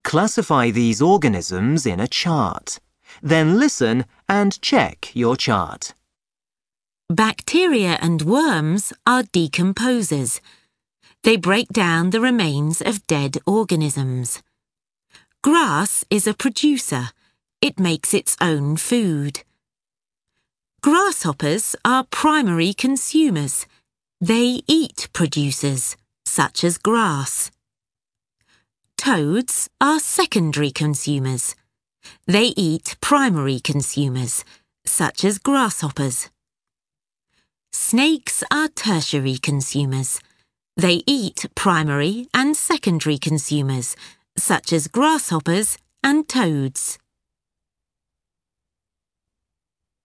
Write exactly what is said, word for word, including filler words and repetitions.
Classify these organisms in a chart. Then listen and check your chart. Bacteria and worms are decomposers. They break down the remains of dead organisms. Grass is a producer. It makes its own food. Grasshoppers are primary consumers. They eat producers, such as grass. Toads are secondary consumers. They eat primary consumers, such as grasshoppers. Snakes are tertiary consumers. They eat primary and secondary consumers, such as grasshoppers and toads.